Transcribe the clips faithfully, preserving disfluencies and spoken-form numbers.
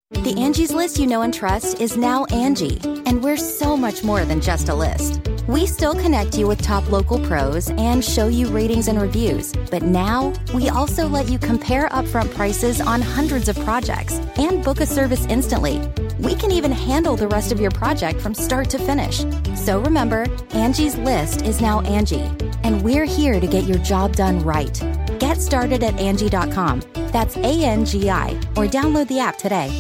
The Angie's List you know and trust is now Angie, and we're so much more than just a list. We still connect you with top local pros and show you ratings and reviews, but now we also let you compare upfront prices on hundreds of projects and book a service instantly. We can even handle the rest of your project from start to finish. So remember, Angie's List is now Angie, and we're here to get your job done right. Get started at Angie dot com. That's A N G I, or download the app today.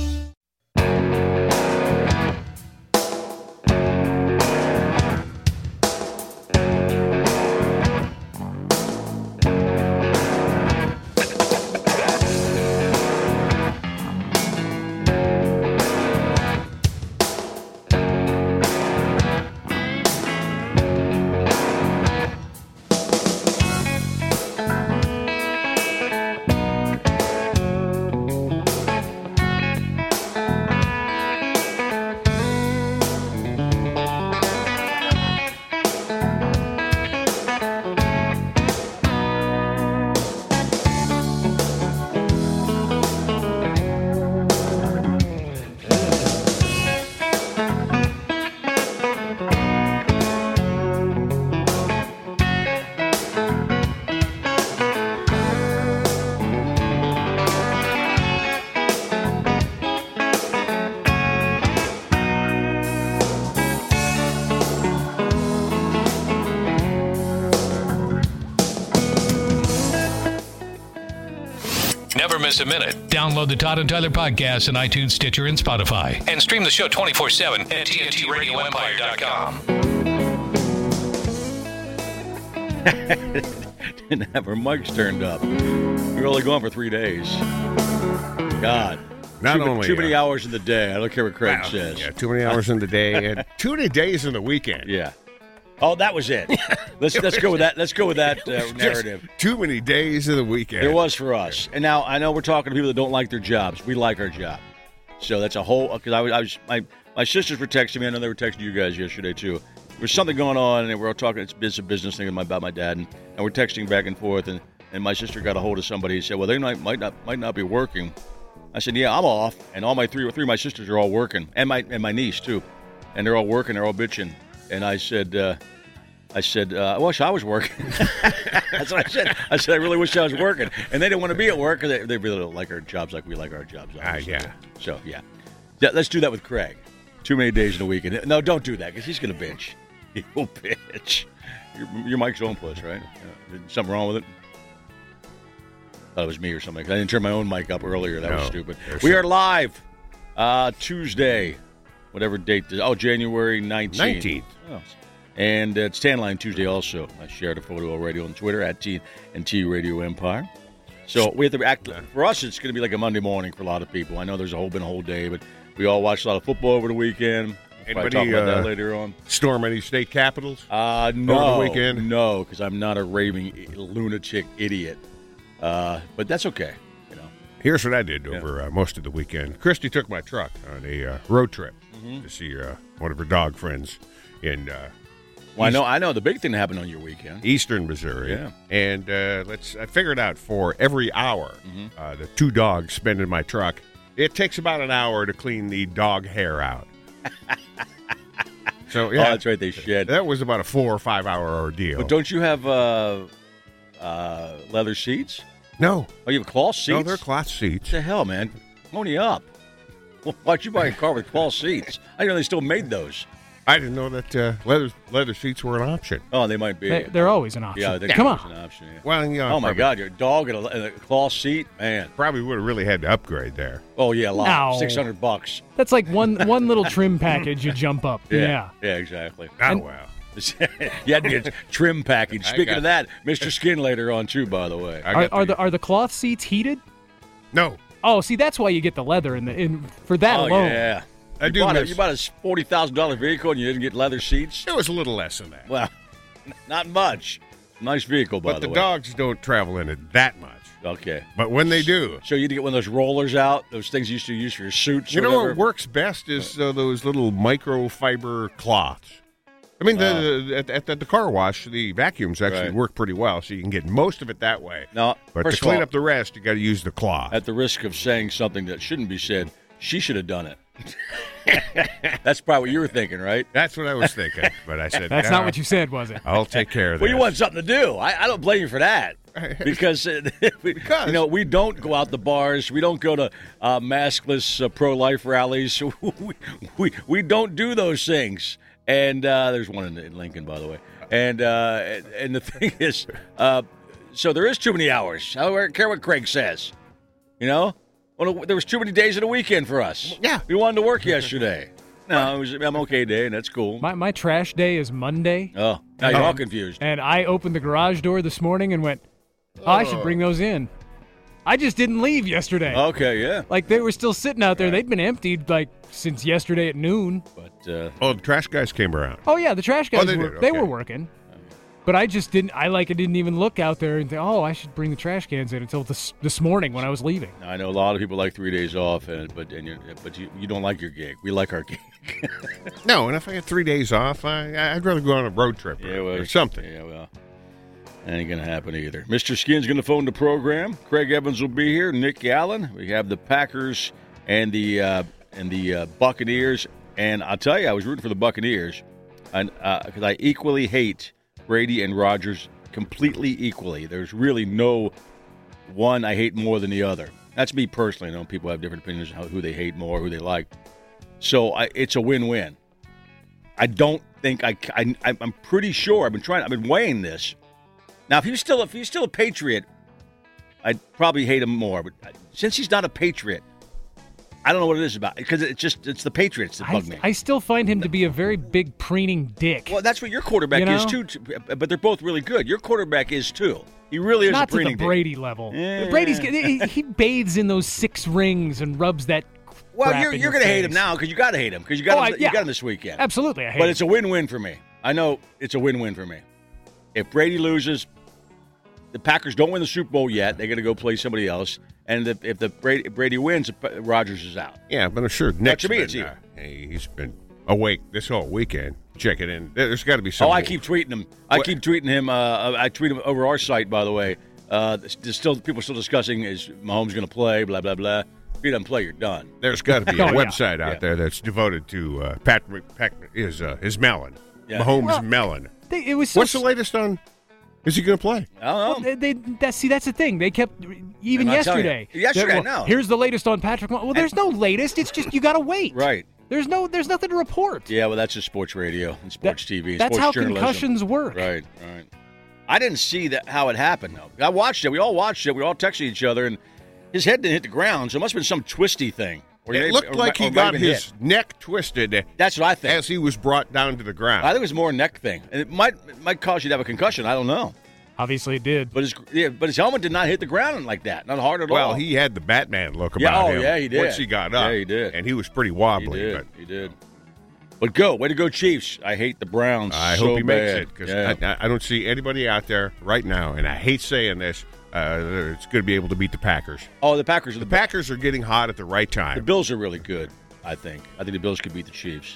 Never miss a minute. Download the Todd and Tyler podcast on iTunes, Stitcher, and Spotify. And stream the show twenty-four seven at T N T radio empire dot com. Didn't have our mics turned up. We were only gone for three days. God. Not too, only too many uh, hours in the day. I don't care what Craig wow, says. Yeah, too many hours in the day and too many days in the weekend. Yeah. Oh, that was it. Let's let's go with that. Let's go with that uh, narrative. Too many days in the weekend. It was for us. And now I know we're talking to people that don't like their jobs. We like our job, so that's a whole. Because I was, I was, my my sisters were texting me. I know they were texting you guys yesterday too. There was something going on, and we were all talking. It's, it's a business thing about my dad, and, and we're texting back and forth. And, and my sister got a hold of somebody. He said, "Well, they might might not might not be working." I said, "Yeah, I'm off, and all my three three of my sisters are all working, and my and my niece too, and they're all working. They're all bitching." And I said. Uh, I said, uh, I wish I was working. That's what I said. I said, I really wish I was working. And they didn't want to be at work because they, they really don't like our jobs like we like our jobs. Ah, uh, yeah. So, yeah. yeah. Let's do that with Craig. Too many days in a week. And, no, don't do that because he's going to bitch. He will bitch. Your, your mic's on plus, right? Yeah. Something wrong with it? Thought it was me or something. I didn't turn my own mic up earlier. That no, was stupid. We some... are live uh, Tuesday, whatever date. This, oh, January nineteenth. nineteenth. Oh, and uh, it's Tan Line Tuesday also. I shared a photo already on Twitter at T and T Radio Empire. So we have to act. For us, it's going to be like a Monday morning for a lot of people. I know there's a whole been a whole day, but we all watched a lot of football over the weekend. We'll probably talk about uh, that later on. Storm any state capitals? Uh, no, over the weekend? No, because I'm not a raving lunatic idiot. Uh, but that's okay. You know. Here's what I did over yeah. uh, most of the weekend. Christy took my truck on a uh, road trip mm-hmm. to see uh, one of her dog friends in. Uh, Well, I know, I know the big thing that happened on your weekend. Eastern Missouri. Yeah. And uh, let's. I figured out for every hour mm-hmm. uh, the two dogs spend in my truck, it takes about an hour to clean the dog hair out. So yeah, oh, that's right. They shed. That was about a four or five hour ordeal. But don't you have uh, uh, leather seats? No. Oh, you have cloth seats? No, they're cloth seats. What the hell, man? Pony up. Why'd you buy a car with cloth seats? I didn't know they still made those. I didn't know that uh, leather leather seats were an option. Oh, they might be. They, they're always an option. Yeah, they come on. on. An option, yeah. Well, you know, oh my probably, God, your dog in a, in a cloth seat, man. Probably would have really had to upgrade there. Oh yeah, a lot. No. Six hundred bucks. That's like one one little trim package. You jump up. Yeah, Yeah, yeah, exactly. Oh And, wow. You had to get a trim package. Speaking got, of that, Mister Skin later on too. By the way, are, are the are the cloth seats heated? No. Oh, see, that's why you get the leather in the in for that oh, alone. Yeah. I you do bought, miss, a, you bought a forty thousand dollars vehicle and you didn't get leather seats? It was a little less than that. Well, not much. Nice vehicle, by but the, the way. But the dogs don't travel in it that much. Okay. But when they do. So you need to get one of those rollers out, those things you used to use for your suits You or know whatever. what works best is uh, those little microfiber cloths. I mean, the, uh, at, at, at the car wash, the vacuums actually right. work pretty well, so you can get most of it that way. No, but first to clean of all, up the rest, you got to use the cloth. At the risk of saying something that shouldn't be said, She should have done it. That's probably what you were thinking, right? That's what I was thinking, but I said That's "Nah, not what you said, was it? I'll take care of that. Well, you want something to do. I, I don't blame you for that. Because, uh, we, Because- you know, we don't go out the bars. We don't go to uh, maskless uh, pro-life rallies. we, we, we don't do those things. And uh, there's one in, in Lincoln, by the way. And uh, and, and the thing is, uh, so there is too many hours. I don't care what Craig says. You know? Well, there was too many days in a weekend for us. Yeah. We wanted to work yesterday. No, it was an M L K day, and that's cool. My my trash day is Monday. Oh, now you're Um, all confused. And I opened the garage door this morning and went, oh, I should bring those in. I just didn't leave yesterday. Okay, yeah. Like, they were still sitting out there. They'd been emptied, like, since yesterday at noon. But uh, Oh, the trash guys came around. Oh, yeah, the trash guys, they were, did, they okay. were working. But I just didn't, I, like, I didn't even look out there and think, oh, I should bring the trash cans in until this this morning when I was leaving. I know a lot of people like three days off, and but and you but you, you don't like your gig. We like our gig. No, and if I had three days off, I, I'd rather go on a road trip or, well, or something. Yeah, well, that ain't gonna happen either. Mister Skin's gonna phone the program. Craig Evans will be here. Nick Allen. We have the Packers and the uh, and the uh, Buccaneers. And I'll tell you, I was rooting for the Buccaneers, and because uh, I equally hate Brady and Rodgers completely equally. There's really no one I hate more than the other. That's me personally. I know people have different opinions on who they hate more, who they like. So I, it's a win-win. I don't think I, I. I'm pretty sure. I've been trying. I've been weighing this. Now, if he's still if he's still a Patriot, I'd probably hate him more. But since he's not a Patriot, I don't know what it is about. Because it's just it's the Patriots that bug I, me. I still find him to be a very big preening dick. Well, that's what your quarterback You know? is too. t- But they're both really good. Your quarterback is too. He really is Not a to the preening dick. Brady level. Yeah. Brady's he, he bathes in those six rings and rubs that. Well, crap you're in you're your going to hate him face. now because you got to hate him because you got Oh, him, I- yeah. you got him this weekend. Absolutely, I hate But him. it's a win-win for me. I know it's a win-win for me. If Brady loses, the Packers don't win the Super Bowl yet. They're going to go play somebody else. And if, if the Brady, Brady wins, Rodgers is out. Yeah, but I'm sure Nick's to me, been, it's even. uh, hey, he's been awake this whole weekend. Check it in. There's got to be some. Oh, I keep tweeting him. I What- keep tweeting him. Uh, I tweet him over our site, by the way. Uh, there's still people still discussing is Mahomes going to play? Blah blah blah. If he doesn't play, you're done. There's got to be a Oh, yeah. website out Yeah. there that's devoted to uh, Pat, Pat is uh, his melon. Yeah. Mahomes Well, melon. They, it was so What's the latest on? Is he going to play? I don't know. They, they, that, see, that's the thing. They kept even I'm not telling you. yesterday. Yesterday, that, I know. Here's the latest on Patrick. Mah- Well, there's no latest. It's just you got to wait. Right. There's no. There's nothing to report. Yeah, well, that's just sports radio and That- sports T V. And that's sports how journalism. concussions work. Right, right. I didn't see that how it happened though. I watched it. We all watched it. We all texted each other, and his head didn't hit the ground, so it must have been some twisty thing. Or he It may- looked or like might- he or might got have been his hit. neck twisted That's what I think. as he was brought down to the ground. I think it was more a neck thing, and it might it might cause you to have a concussion. I don't know, Obviously, it did. but his yeah, but his helmet did not hit the ground like that. Not hard at well, all. he had the Batman look Yeah, about oh, him yeah, he did. once he got up. Yeah, he did. And he was pretty he wobbly. did. But He did. But go, way to go, Chiefs! I hate the Browns. I so hope he makes bad. it because Yeah. I, I don't see anybody out there right now, and I hate saying this, uh, it's going to be able to beat the Packers. oh, the Packers are The the Packers are getting hot at the right The time. Bills are really good. I think. I think the Bills could beat the Chiefs.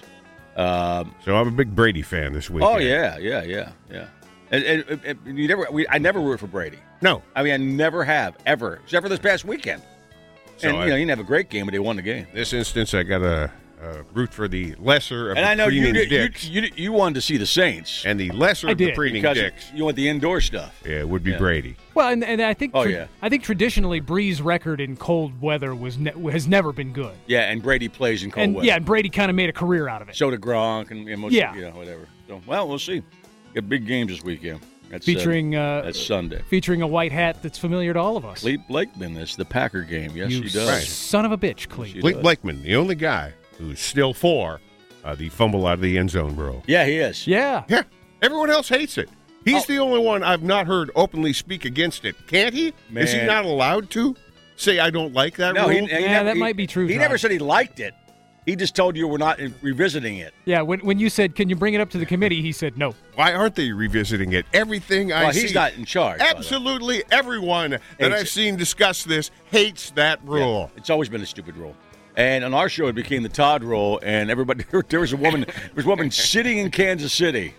Um, So I'm a big Brady fan this weekend. oh yeah, yeah, yeah, yeah. And, and, and you never, we, I never root for Brady. No. I mean, I never have ever, except for this past weekend. So and I- you know, he didn't have a great game, but they won the game. This instance, I got to uh, root for the lesser of And the I know you, preening did, you, dicks. you you wanted to see the Saints and the lesser I of the did, preening because dicks you want the indoor stuff. yeah, would be Yeah. Brady. Well, and, and I think Oh, tra- yeah. I think traditionally Bree's record in cold weather was ne- has never been good. Yeah, and Brady plays in cold and weather. yeah, and Brady kind of made a career out of it. So did Gronk and, and most, Yeah. you know, whatever. So, well, we'll see. Got big games this weekend. That's, featuring uh, uh, that's Sunday. featuring a white hat that's familiar to all of us. Clete Blakeman is the Packer game. Yes, you he does. Right. son of a bitch, Clete. He Blake does. Blakeman, the only guy who's still for uh, the fumble out of the end zone rule. Yeah, he is. Yeah. Yeah, everyone else hates it. He's Oh. the only one I've not heard openly speak against it. Can't he? Is he Man. not allowed to say I don't like that No, rule? he, he Yeah, never, that he- might be true, He John. never said he liked it. He just told you we're not revisiting it. Yeah, when when you said, "Can you bring it up to the committee?" he said, "No." Why aren't they revisiting it? Everything I Well, see, he's not in charge. by the way. absolutely everyone that Hates I've it. seen discuss this hates that rule. Yeah, it's always been a stupid rule. And on our show, it became the Todd rule, and everybody there was a woman, there was a woman sitting in Kansas City,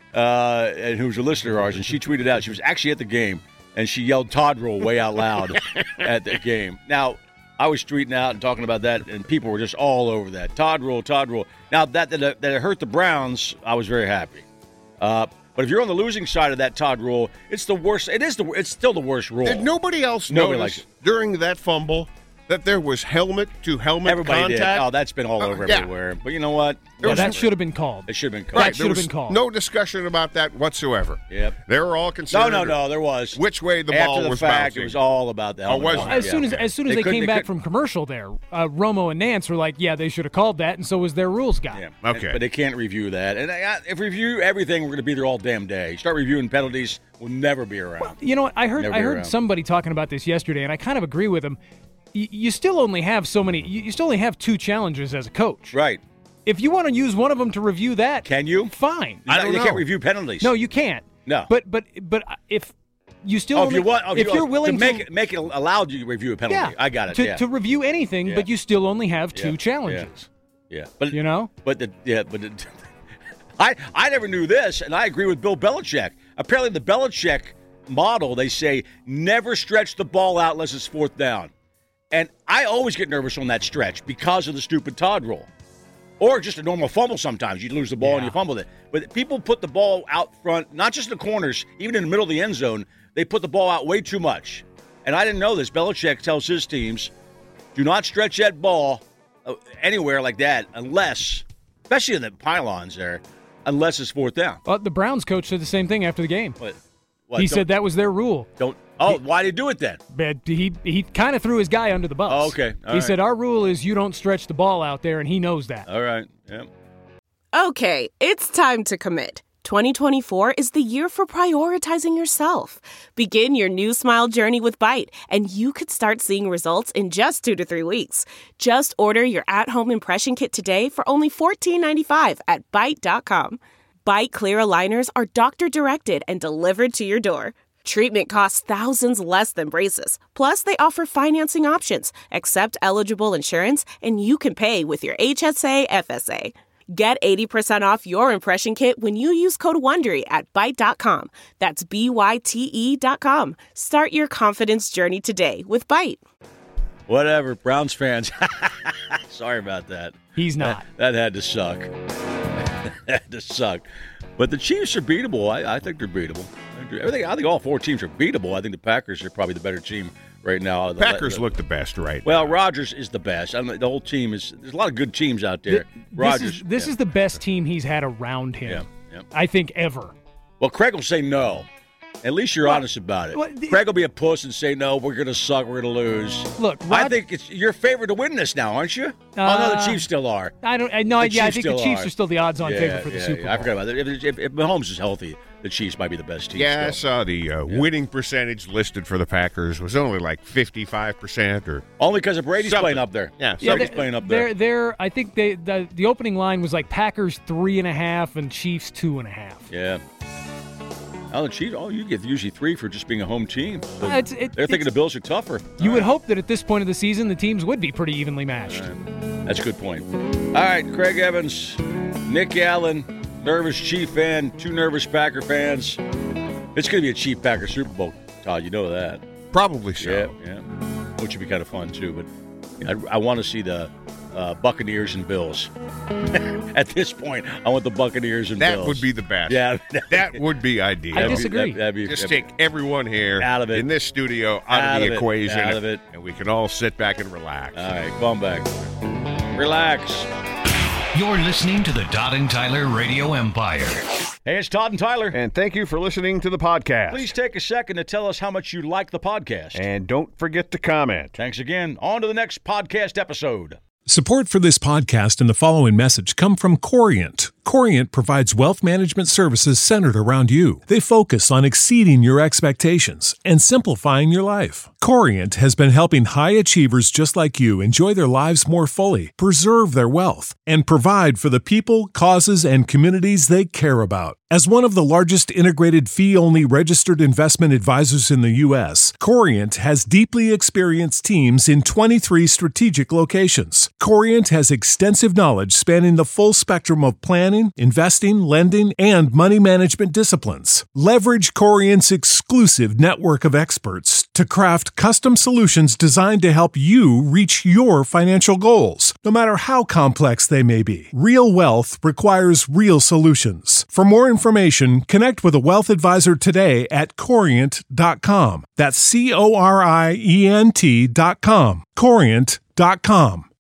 uh, and who was a listener of ours, and she tweeted out she was actually at the game, and she yelled Todd rule way out loud at the game. Now, I was tweeting out and talking about that, and people were just all over that. Todd Rule, Todd Rule. Now, that that, that it hurt the Browns, I was very happy. Uh, but if you're on the losing side of that Todd Rule, it's the worst. It is the. It's still the worst rule. Did nobody else Nobody notice likes it. during that fumble that there was helmet-to-helmet Everybody contact? did. Oh, that's been all over Uh, yeah. everywhere. But you know what? Yeah, Whatever. that should have been called. It should have been That called. Right, should there have was been called. no discussion about that whatsoever. Yep. They were all No, concerned. no, no. There was. Which way the After ball the was fact, bouncing. it was all about the helmet. was on it? it. As Yeah, soon as okay. as soon as they, couldn't- came back couldn't- from commercial, there, uh, Romo and Nance were like, "Yeah, they should have called that," and so was their rules guy. Yeah. Okay. But they can't review that. And I, if review everything, we're going to be there all damn day. Start reviewing penalties, we'll never be around. You know what? I heard Never I be heard around. somebody talking about this yesterday, and I kind of agree with him. Y- you still only have so many. You, you still only have two challenges as a coach. Right. If you want to use one of them to review that, Can you? Fine. I don't you know. can't review penalties. No, you can't. No. But but but if you still Oh, if only, you want, oh, if you, you're willing to make to it, make it allowed you to review a penalty. yeah, I got it. to, yeah. to review anything, Yeah. but you still only have two Yeah. challenges. yeah. But You know? But the yeah, but the, I I never knew this, and I agree with Bill Belichick. Apparently, the Belichick model, they say never stretch the ball out unless it's fourth down, and I always get nervous on that stretch because of the stupid Todd rule. Or just a normal fumble sometimes. You lose the ball and Yeah. you fumble it. But people put the ball out front, not just in the corners, even in the middle of the end zone, they put the ball out way too much. And I didn't know this. Belichick tells his teams, do not stretch that ball uh, anywhere like that unless, especially in the pylons there, unless it's fourth down. Well, the Browns coach said the same thing after the game. What? What, he don't- said that was their rule. Don't. Oh, why did he do it then? But he he kind of threw his guy under the bus. Oh, okay. All he right. said our rule is you don't stretch the ball out there, and he knows that. All right. Yeah. Okay, it's time to commit. twenty twenty-four is the year for prioritizing yourself. Begin your new smile journey with Byte, and you could start seeing results in just two to three weeks. Just order your at-home impression kit today for only fourteen ninety-five at Byte dot com. Byte clear aligners are doctor-directed and delivered to your door. Treatment costs thousands less than braces. Plus, they offer financing options, accept eligible insurance, and you can pay with your H S A F S A. Get eighty percent off your impression kit when you use code WONDERY at Byte dot com. That's B Y T E dot com. Start your confidence journey today with Byte. Whatever, Browns fans. Sorry about that. He's not. That, that had to suck. that had to suck. But the Chiefs are beatable. I, I think they're beatable. Everything. I think all four teams are beatable. I think the Packers are probably the better team right now. The- Packers the- look the best right Well, now. Rodgers is the best. I mean, the whole team is. There's a lot of good teams out there. Th- Rodgers. This is this yeah. is the best team he's had around him. Yeah, yeah. I think ever. Well, Craig will say no. At least you're Well, honest about it. well, the- Craig will be a puss and say no. We're going to suck. We're going to lose. Look, I Rod- think it's your favorite to win this now, aren't you? oh no, the Uh, Chiefs still are. I don't. I know. The Yeah, I Chiefs think the still Chiefs are. are still the odds-on yeah, favorite for the yeah, Super yeah. Bowl. I forgot about that. If, if, if Mahomes is healthy, the Chiefs might be the best team. Yeah, I still. saw the uh, winning percentage listed for the Packers was only like fifty-five percent or Only because of Brady's Something. playing up there. Yeah, Yeah, Brady's they're, playing up they're, there. they're, I think they the, the opening line was like Packers three and a half and Chiefs two and a half. Yeah. Oh, the Chiefs. Oh, you get usually three for just being a home team. So Uh, it's- it- they're thinking it's- the Bills are tougher. You All would right. hope that at this point of the season the teams would be pretty evenly matched. That's a good point. All right, Craig Evans, Nick Allen, nervous Chief fan, two nervous Packer fans. It's going to be a Chief Packer Super Bowl, Todd. You know that. probably so. Yeah, yeah. Which would be kind of fun too. But yeah, I, I want to see the uh, Buccaneers and Bills. At this point, I want the Buccaneers and That Bills. would be the best. Yeah, That would be ideal. I That'd be- disagree. That'd, that'd be, Just that'd take everyone here Out of it. in this studio out, Out of the of it. equation, Out of it. and we can all sit back and relax. All right, come on back. Relax. You're listening to the Todd and Tyler Radio Empire. Hey, it's Todd and Tyler. And thank you for listening to the podcast. Please take a second to tell us how much you like the podcast. And don't forget to comment. Thanks again. On to the next podcast episode. Support for this podcast and the following message come from Corient. Corient provides wealth management services centered around you. They focus on exceeding your expectations and simplifying your life. Corient has been helping high achievers just like you enjoy their lives more fully, preserve their wealth, and provide for the people, causes, and communities they care about. As one of the largest integrated fee-only registered investment advisors in the U S, Corient has deeply experienced teams in twenty-three strategic locations. Corient has extensive knowledge spanning the full spectrum of plan planning, investing, lending, and money management disciplines. Leverage Corient's exclusive network of experts to craft custom solutions designed to help you reach your financial goals, no matter how complex they may be. Real wealth requires real solutions. For more information, connect with a wealth advisor today at corient dot com. That's C O R I E N T dot com. corient dot com.